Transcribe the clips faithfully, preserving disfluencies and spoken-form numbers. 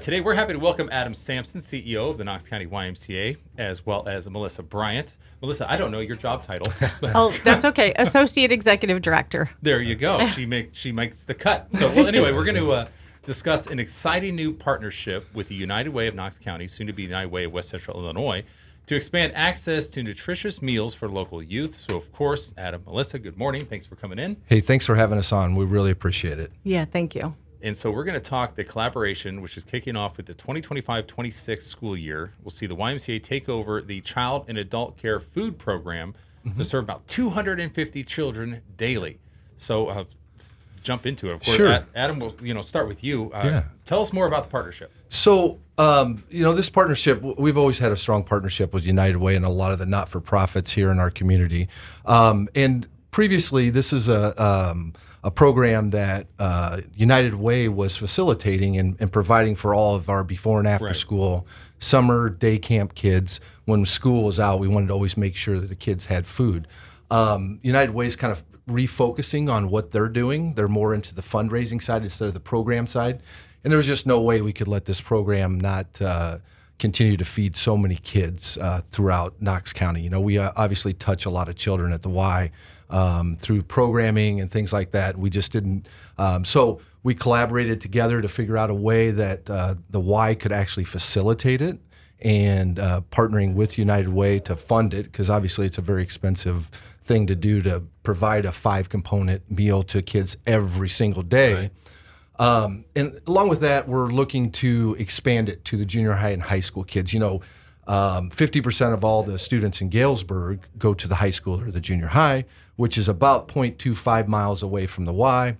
today we're happy to welcome Adam Sampson, C E O of the Knox County Y M C A, as well as Melissa Bryant. Melissa, I don't know your job title. Oh, that's okay. Associate Executive Director. There you go. She makes she makes the cut. So, well, anyway, we're going to uh, discuss an exciting new partnership with the United Way of Knox County, soon to be United Way of West Central Illinois, to expand access to nutritious meals for local youth. So, of course, Adam, Melissa, good morning. Thanks for coming in. Hey, thanks for having us on. We really appreciate it. Yeah, thank you. And so we're going to talk the collaboration, which is kicking off with the twenty twenty-five twenty-six school year. We'll see the Y M C A take over the Child and Adult Care Food Program mm-hmm. to serve about two hundred fifty children daily. So uh, jump into it. Of course, sure. Adam, we'll you know start with you. Uh, yeah. Tell us more about the partnership. So, um, you know, this partnership, we've always had a strong partnership with United Way and a lot of the not-for-profits here in our community. Um, and previously, this is a... Um, a program that uh, United Way was facilitating and, and providing for all of our before and after right. school summer day camp kids. When school was out, we wanted to always make sure that the kids had food. Um, United Way is kind of refocusing on what they're doing. They're more into the fundraising side instead of the program side. And there was just no way we could let this program not uh, continue to feed so many kids uh, throughout Knox County. You know, we uh, obviously touch a lot of children at the Y um, through programming and things like that. We just didn't. Um, so we collaborated together to figure out a way that uh, the Y could actually facilitate it, and uh, partnering with United Way to fund it, because obviously it's a very expensive thing to do to provide a five-component meal to kids every single day. Right. Um, and along with that, we're looking to expand it to the junior high and high school kids. You know, um, fifty percent of all the students in Galesburg go to the high school or the junior high, which is about zero point two five miles away from the Y.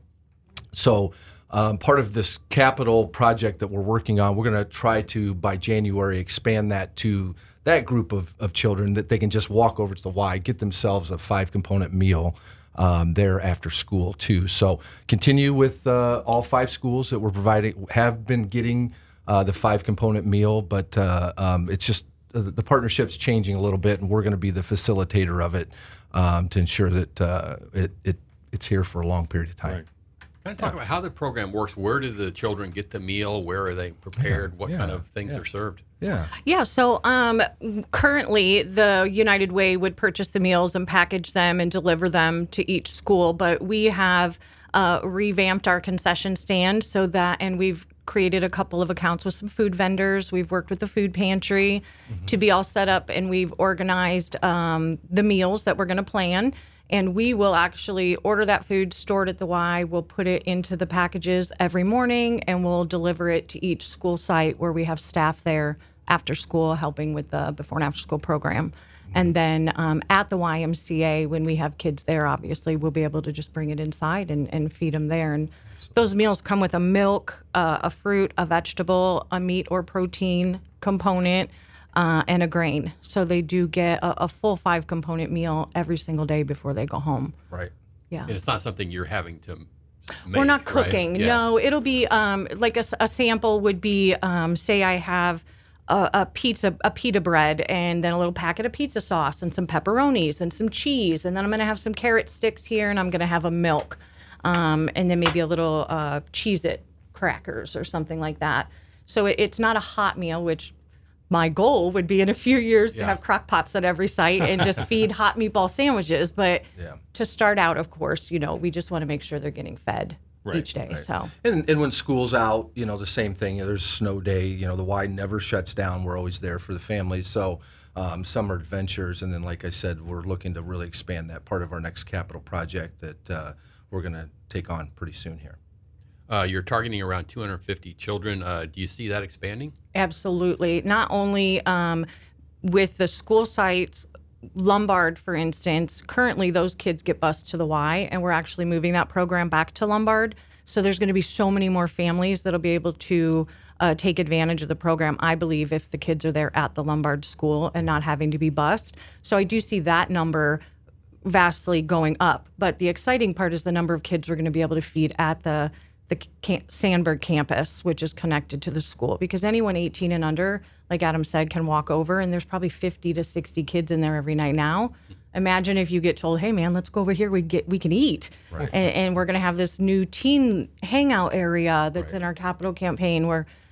So um, part of this capital project that we're working on, we're going to try to, by January, expand that to that group of, of children that they can just walk over to the Y, get themselves a five-component meal Um, there after school too. So continue with uh, all five schools that we're providing, have been getting uh, the five component meal, but uh, um, it's just uh, the partnership's changing a little bit, and we're going to be the facilitator of it um, to ensure that uh, it, it it's here for a long period of time. Right. Kind of talk about how the program works. Where do the children get the meal? Where are they prepared? Yeah, what yeah, kind of things yeah. are served? Yeah. Yeah, so um, currently the United Way would purchase the meals and package them and deliver them to each school, but we have uh, revamped our concession stand so that, and we've created a couple of accounts with some food vendors. We've worked with the food pantry mm-hmm. to be all set up, and we've organized um, the meals that we're going to plan. And we will actually order that food, store it at the Y. We'll put it into the packages every morning, and we'll deliver it to each school site where we have staff there after school helping with the before and after school program. And then um, at the Y M C A, when we have kids there, obviously, we'll be able to just bring it inside and, and feed them there. And those meals come with a milk, uh, a fruit, a vegetable, a meat or protein component, Uh, and a grain. So they do get a, a full five-component meal every single day before they go home. Right. Yeah. And it's not something you're having to make, We're not right? cooking. Yeah. No, it'll be um, like a, a sample would be, um, say I have a, a pizza, a pita bread, and then a little packet of pizza sauce and some pepperonis and some cheese, and then I'm going to have some carrot sticks here, and I'm going to have a milk, um, and then maybe a little uh, Cheez-It crackers or something like that. So it, it's not a hot meal, which my goal would be in a few years Yeah. to have crock pots at every site and just feed hot meatball sandwiches. But Yeah. to start out, of course, you know, we just want to make sure they're getting fed Right, each day. right. So And, and when school's out, you know, the same thing. There's a snow day. You know, the Y never shuts down. We're always there for the families. So um, summer adventures. And then, like I said, we're looking to really expand that part of our next capital project that uh, we're going to take on pretty soon here. Uh, you're targeting around two hundred fifty children. Uh, do you see that expanding? absolutely. Not only um, with the school sites, Lombard, for instance, currently those kids get bused to the Y, and we're actually moving that program back to Lombard. So there's going to be so many more families that'll be able to uh, take advantage of the program, I believe, if the kids are there at the Lombard school and not having to be bused. So I do see that number vastly going up. But the exciting part is the number of kids we're going to be able to feed at the the Cam- Sandburg campus, which is connected to the school, because anyone eighteen and under, like Adam said, can walk over, and there's probably fifty to sixty kids in there every night now. Imagine if you get told, hey man, let's go over here, we get we can eat. Right. And, and we're going to have this new teen hangout area that's Right. in our capital campaign where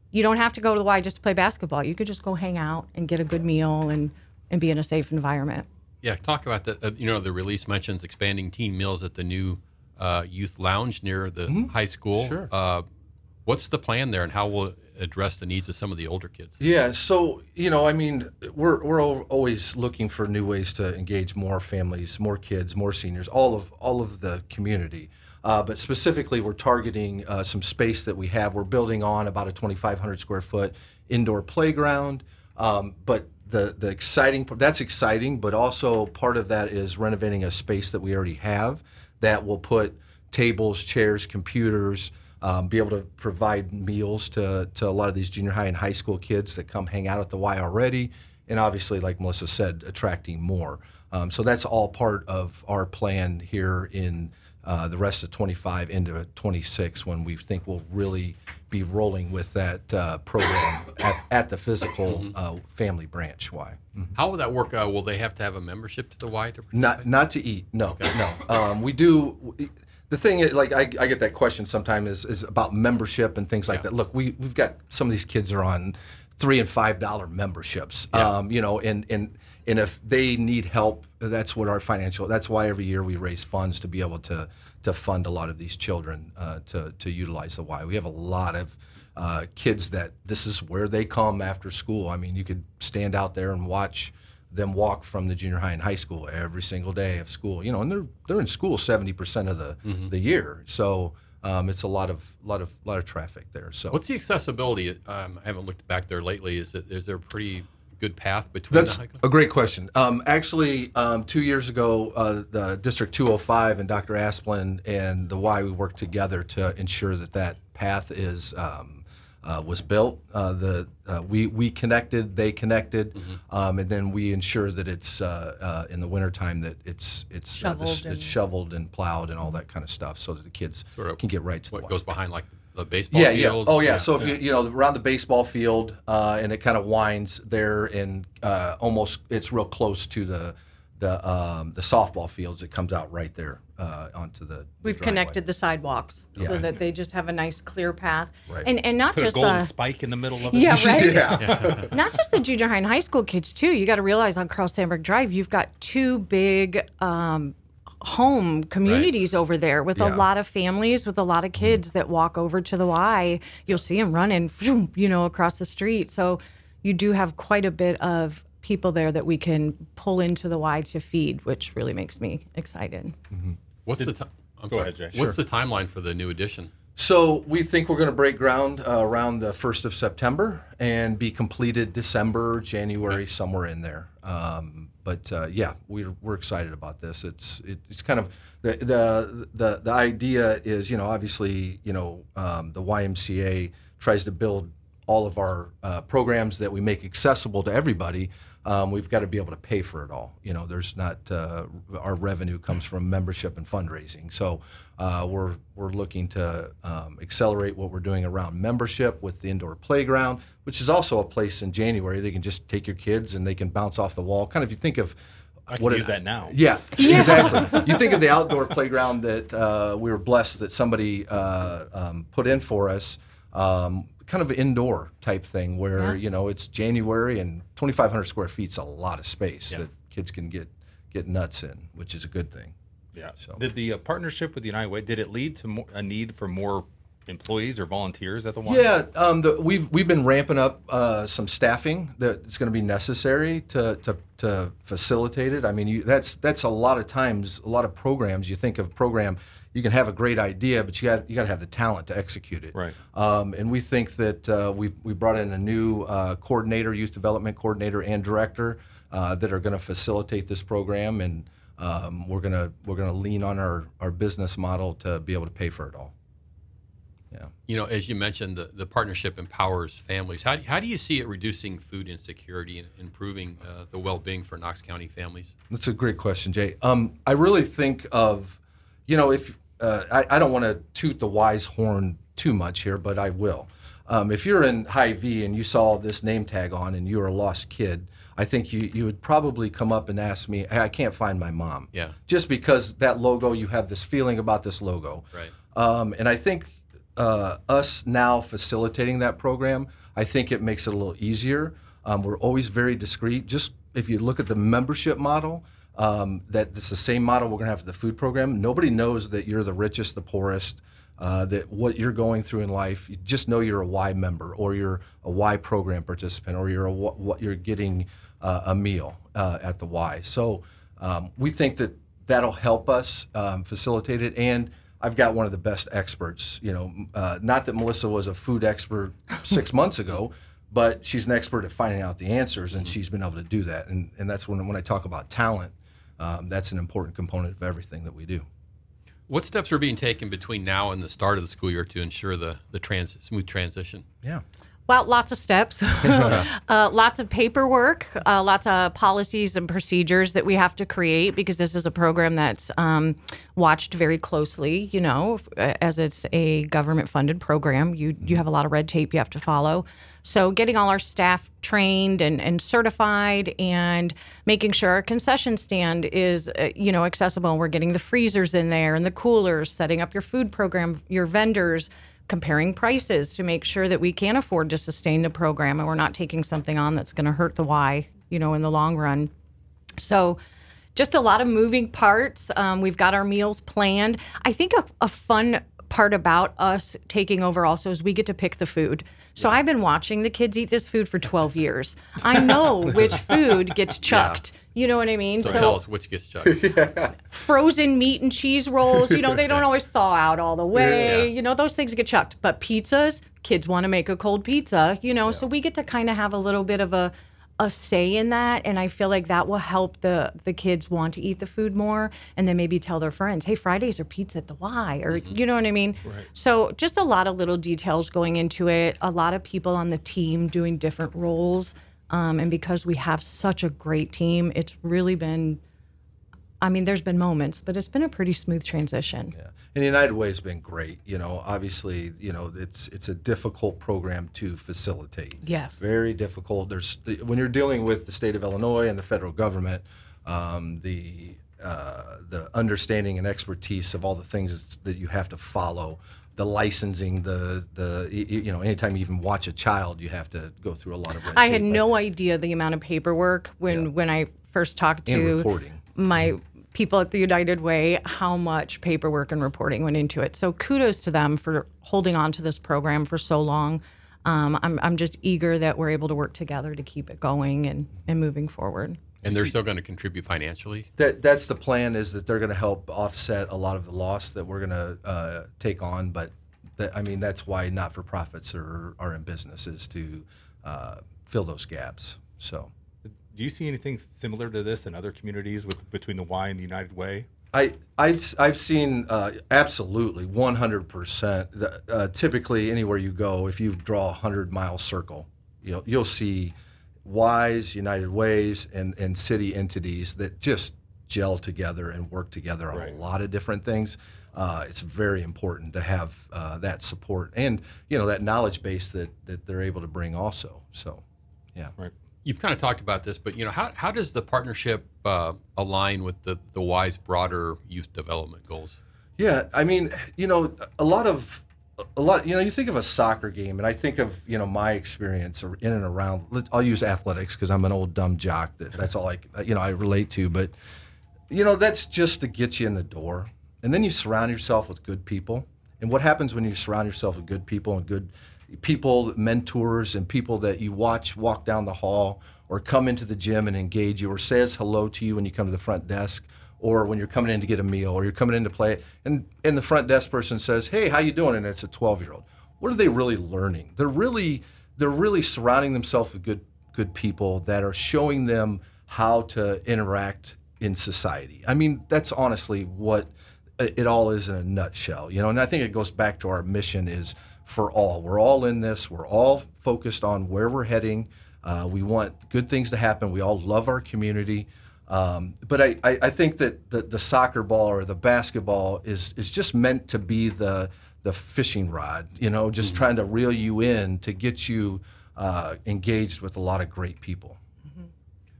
you don't have to go to the Y just to play basketball. You could just go hang out and get a good meal and, and be in a safe environment. Yeah, talk about that. Uh, you know, the release mentions expanding teen meals at the new uh, youth lounge near the Mm-hmm. high school. Sure. Uh, what's the plan there, and how will it address the needs of some of the older kids? Yeah, so you know, I mean, we're we're al- always looking for new ways to engage more families, more kids, more seniors, all of all of the community. Uh, but specifically, we're targeting uh, some space that we have. We're building on about a twenty-five hundred square foot indoor playground. Um, but the the exciting that's exciting, but also part of that is renovating a space that we already have that will put tables, chairs, computers. Um, be able to provide meals to, to a lot of these junior high and high school kids that come hang out at the Y already, and obviously, like Melissa said, attracting more. Um, so that's all part of our plan here in uh, the rest of twenty-five into twenty-six, when we think we'll really be rolling with that uh, program at, at the physical uh, family branch Y. How will that work? Uh, will they have to have a membership to the Y to participate? Not not to eat, no, no. Um, we do. The thing is, like, I, I get that question sometimes is, is about membership and things like Yeah. that. Look, we we've got some of these kids are on three and five dollar memberships. Yeah. Um, you know, and and and if they need help, that's what our financial. That's why every year we raise funds to be able to to fund a lot of these children uh, to to utilize the Y. We have a lot of uh, kids that this is where they come after school. I mean, you could stand out there and watch them walk from the junior high and high school every single day of school, you know, and they're they're in school seventy percent of the Mm-hmm. the year, so um, it's a lot of lot of lot of traffic there. So What's the accessibility? Um, I haven't looked back there lately. Is it is there a pretty good path between that's the high school? a great question. Um, actually, um, two years ago, uh, the District two oh five and Doctor Asplin and the Y, we worked together to ensure that that path is. Um, Uh, was built. Uh, the uh, we we connected, they connected, Mm-hmm. um, and then we ensure that it's uh, uh, in the wintertime that it's it's uh, Shoveled this- and- it's shoveled and plowed and all that kind of stuff, so that the kids Sort of can get right to What the goes water. behind like the baseball Yeah, field? yeah. Oh, yeah. So if you you know around the baseball field, uh, and it kind of winds there, and uh, almost it's real close to the the um, the softball fields. It comes out right there uh, onto the. the We've driveway. connected the sidewalks so Yeah. that they just have a nice clear path. Right. And and not Put a just golden the spike in the middle of it. yeah, right. Yeah. Not just the junior high and high school kids too. You got to realize on Carl Sandburg Drive, you've got two big um, home communities over there with a Yeah. lot of families, with a lot of kids that walk over to the Y. You'll see them running, you know, across the street. So you do have quite a bit of people there that we can pull into the Y to feed, which really makes me excited. What's the time? Go ahead, Jay. What's the timeline for the new edition? So we think we're going to break ground uh, around the first of September and be completed December, January, somewhere in there. Um, but uh, yeah, we're we're excited about this. It's it, it's kind of the, the the the idea is, you know, obviously, you know, um, the Y M C A tries to build all of our uh, programs that we make accessible to everybody. Um, we've got to be able to pay for it all. You know, there's not uh, our revenue comes from membership and fundraising. So uh, we're we're looking to um, accelerate what we're doing around membership with the indoor playground, which is also a place in January they can just take your kids and they can bounce off the wall. Kind of, you think of I can what use it- that now. Yeah, exactly. You think of the outdoor playground that uh, we were blessed that somebody uh, um, put in for us. Um, kind of an indoor type thing where, you know, it's January and twenty-five hundred square feet's a lot of space Yeah. that kids can get get nuts in, which is a good thing. Yeah. So- Did the uh, partnership with United Way, did it lead to more, a need for more employees or volunteers at the Y? Yeah, um, the, we've we've been ramping up uh, some staffing that's going to be necessary to, to to facilitate it. I mean, you, that's that's a lot of times, a lot of programs. You think of program, you can have a great idea, but you got you got to have the talent to execute it. Right. Um, and we think that uh, we we brought in a new uh, coordinator, youth development coordinator, and director uh, that are going to facilitate this program, and um, we're gonna we're gonna lean on our our business model to be able to pay for it all. Yeah. You know, as you mentioned, the, the partnership empowers families. How, do- how do you see it reducing food insecurity and improving uh, the well-being for Knox County families? That's a great question, Jay. Um, I really think of, you know, if uh, I, I don't want to toot the Y's horn too much here, but I will. Um, if you're in Hy-Vee and you saw this name tag on and you were a lost kid, I think you, you would probably come up and ask me, hey, I can't find my mom. Yeah. Just because that logo, you have this feeling about this logo. Right. Um, and I think uh, us now facilitating that program, I think it makes it a little easier. Um, we're always very discreet. Just if you look at the membership model, um, that it's the same model we're going to have for the food program. Nobody knows that you're the richest, the poorest, uh, that what you're going through in life. You just know you're a Y member, or you're a Y program participant, or you're a what you're getting uh, a meal uh, at the Y. So um, we think that that'll help us um, facilitate it. And I've got one of the best experts. You know, uh, not that Melissa was a food expert six months ago, but she's an expert at finding out the answers, and she's been able to do that. And and that's when when I talk about talent, um, that's an important component of everything that we do. What steps are being taken between now and the start of the school year to ensure the the trans- smooth transition? Yeah. Well, lots of steps, uh, lots of paperwork, uh, lots of policies and procedures that we have to create, because this is a program that's um, watched very closely. You know, as it's a government-funded program, you you have a lot of red tape you have to follow. So getting all our staff trained and, and certified, and making sure our concession stand is, uh, you know, accessible. And we're getting the freezers in there and the coolers, setting up your food program, your vendors, comparing prices to make sure that we can afford to sustain the program and we're not taking something on that's going to hurt the Y, you know, in the long run. So just a lot of moving parts. Um, we've got our meals planned. I think a, a fun part about us taking over also is we get to pick the food. So I've been watching the kids eat this food for twelve years. I know which food gets chucked. Yeah. You know what I mean? So, so tell us which gets chucked. Yeah. Frozen meat and cheese rolls, you know, they don't always thaw out all the way. Yeah. You know, those things get chucked. But pizzas, kids want to make a cold pizza, you know, yeah. So we get to kind of have a little bit of a a say in that, and I feel like that will help the the kids want to eat the food more, and then maybe tell their friends, hey, Fridays are pizza at the Y, or mm-hmm. you know what I mean? Right. So just a lot of little details going into it, a lot of people on the team doing different roles, um, and because we have such a great team, it's really been, I mean, there's been moments, but it's been a pretty smooth transition. Yeah. And United Way has been great. You know, obviously, you know, it's it's a difficult program to facilitate. Yes. Very difficult. There's when you're dealing with the state of Illinois and the federal government, um, the uh, the understanding and expertise of all the things that you have to follow, the licensing, the the you know, anytime you even watch a child, you have to go through a lot of red I tape. had no idea the amount of paperwork when Yeah. when I first talked And to reporting. my people at the United Way, how much paperwork and reporting went into it. So kudos to them for holding on to this program for so long. Um, I'm I'm just eager that we're able to work together to keep it going and, and moving forward. And they're still going to contribute financially? That that's the plan, is that they're going to help offset a lot of the loss that we're going to uh, take on. But that, I mean, that's why not-for-profits are are in business, is to uh, fill those gaps. So. Do you see anything similar to this in other communities with between the Y and the United Way? I, I've, I've seen uh, absolutely one hundred percent. Uh, typically, anywhere you go, if you draw a hundred-mile circle, you'll, you'll see Ys, United Ways, and, and city entities that just gel together and work together on Right. a lot of different things. Uh, it's very important to have uh, that support and, you know, that knowledge base that, that they're able to bring also. So, yeah. Right. You've kind of talked about this, but you know, how how does the partnership uh, align with the the Y's broader youth development goals? Yeah, I mean, you know, a lot of a lot. You know, you think of a soccer game, and I think of you know my experience in and around. I'll use athletics because I'm an old dumb jock. That that's all I you know I relate to. But you know, that's just to get you in the door, and then you surround yourself with good people. And what happens when you surround yourself with good people and good people, mentors, and people that you watch walk down the hall or come into the gym and engage you or says hello to you when you come to the front desk, or when you're coming in to get a meal, or you're coming in to play, and, and the front desk person says, hey, how you doing? And it's a twelve-year-old. What are they really learning? They're really they're really surrounding themselves with good good people that are showing them how to interact in society. I mean, that's honestly what it all is in a nutshell, you know. And I think it goes back to our mission is for all. We're all in this. We're all focused on where we're heading. Uh, we want good things to happen. We all love our community. Um, but I, I, I think that the, the soccer ball or the basketball is is just meant to be the the fishing rod, you know, just mm-hmm. trying to reel you in to get you uh, engaged with a lot of great people.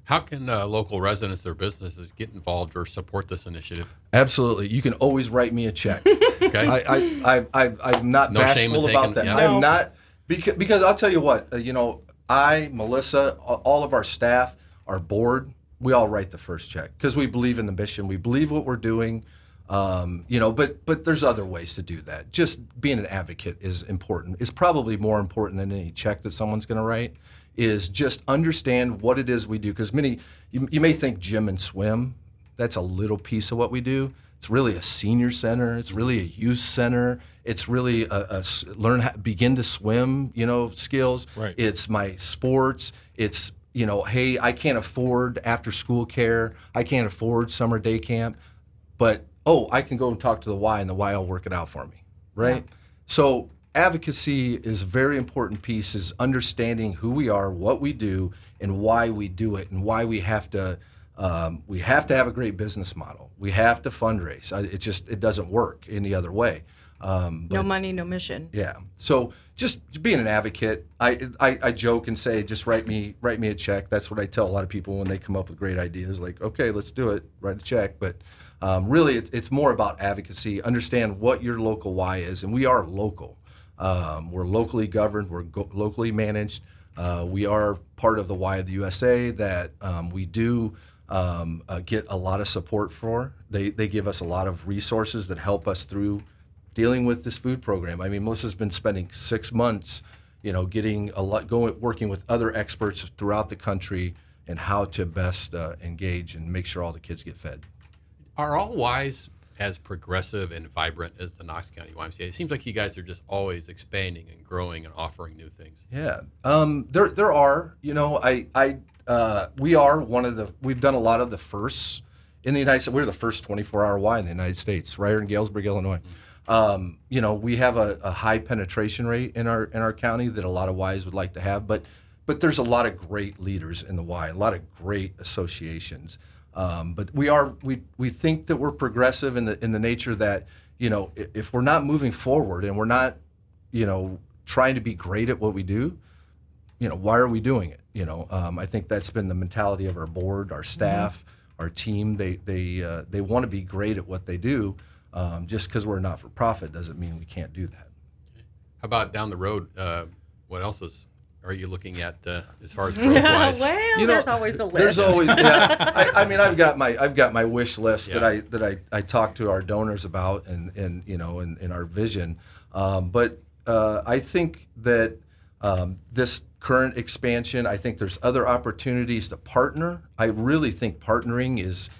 How can uh, local residents or businesses get involved or support this initiative? Absolutely. You can always write me a check. Okay. I, I, I, I, I'm not No shame in bashful about taking- that. yeah. I'm No. not, because, because I'll tell you what, uh, you know, I, Melissa, a- all of our staff, our board, we all write the first check because we believe in the mission. We believe what we're doing. Um, you know, but but there's other ways to do that. Just being an advocate is important. It's probably more important than any check that someone's going to write. Is just understand what it is we do. Because many, you, you may think gym and swim, that's a little piece of what we do. It's really a senior center. It's really a youth center. It's really a, a s- learn how, begin to swim, you know, skills. Right. It's my sports. It's, you know, hey, I can't afford after school care. I can't afford summer day camp, but oh, I can go and talk to the Y and the Y will work it out for me, right? So advocacy is a very important piece, is understanding who we are, what we do, and why we do it, and why we have to um, we have to have a great business model. We have to fundraise. I- It just it doesn't work any other way. Um, No money, no mission. yeah. So just being an advocate, I, I I joke and say, just write me write me a check. That's what I tell a lot of people when they come up with great ideas. Like, okay, let's do it. Write a check. But um, really, it, it's more about advocacy. Understand what your local Y is, and we are local. Um, we're locally governed. We're go- locally managed. Uh, we are part of the Y of the U S A that um, we do um, uh, get a lot of support for. They they give us a lot of resources that help us through dealing with this food program. I mean, Melissa's been spending six months, you know, getting a lot, going, working with other experts throughout the country and how to best uh, engage and make sure all the kids get fed. Are all Ys as progressive and vibrant as the Knox County Y M C A? It seems like you guys are just always expanding and growing and offering new things. Yeah, um, there there are, you know, I I uh, we are one of the, we've done a lot of the firsts in the United States. We're the first twenty-four hour Y in the United States, right here in Galesburg, Illinois. Mm-hmm. Um, you know, we have a, a high penetration rate in our in our county that a lot of Ys would like to have, but but there's a lot of great leaders in the Y, a lot of great associations. Um, but we are we we think that we're progressive in the in the nature that, you know, if, if we're not moving forward and we're not, you know, trying to be great at what we do, you know, why are we doing it? You know, um, I think that's been the mentality of our board, our staff, mm-hmm. our team. They they uh, they want to be great at what they do. Um, just because we're not for profit doesn't mean we can't do that. How about down the road? Uh, what else is are you looking at uh, as far as growth wise? well, You know, there's always a list. There's always, yeah. I, I mean, I've got my I've got my wish list that Yeah. I that I, I talk to our donors about and and you know and, and our vision. Um, but uh, I think that um, this current expansion, I think there's other opportunities to partner. I really think partnering is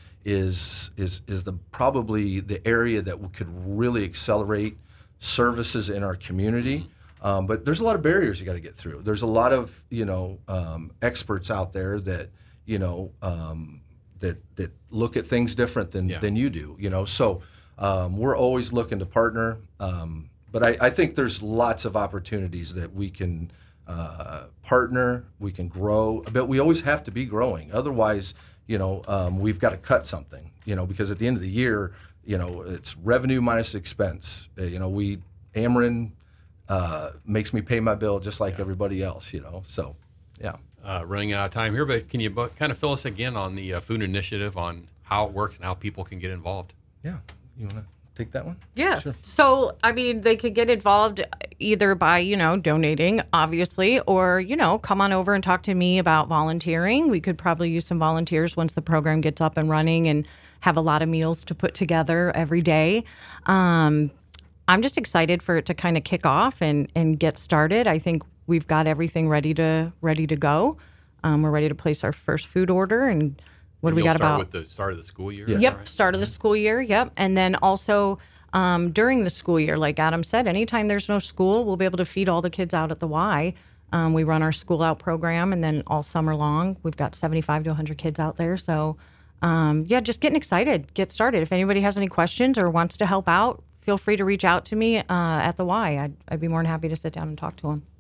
is is is the probably the area that could really accelerate services in our community. Um, but there's a lot of barriers you got to get through. There's a lot of you know um, experts out there that you know um, that that look at things different than Yeah. than you do. You know, so um, we're always looking to partner. Um, but I, I think there's lots of opportunities that we can uh, partner. We can grow, but we always have to be growing. Otherwise, you know, um, we've got to cut something. You know, because at the end of the year, you know, it's revenue minus expense. Uh, you know, we Ameren. Uh, makes me pay my bill just like everybody else, you know. So, yeah. Uh, running out of time here, but can you bu- kind of fill us again on the uh, food initiative, on how it works and how people can get involved? Yeah. You want to take that one? Yes. Sure. So, I mean, they could get involved either by, you know, donating, obviously, or, you know, come on over and talk to me about volunteering. We could probably use some volunteers once the program gets up and running and have a lot of meals to put together every day. Um, I'm just excited for it to kind of kick off and, and get started. I think we've got everything ready to ready to go. Um, we're ready to place our first food order. And what And do we you'll got start about? with the start of the school year? Yeah. is that Yep, right? start of the school year. Yep, and then also um, during the school year, like Adam said, anytime there's no school, we'll be able to feed all the kids out at the Y. Um, we run our school out program, and then all summer long, we've got seventy-five to one hundred kids out there. So, um, yeah, just getting excited. Get started. If anybody has any questions or wants to help out, feel free to reach out to me uh, at the Y. I'd, I'd be more than happy to sit down and talk to them.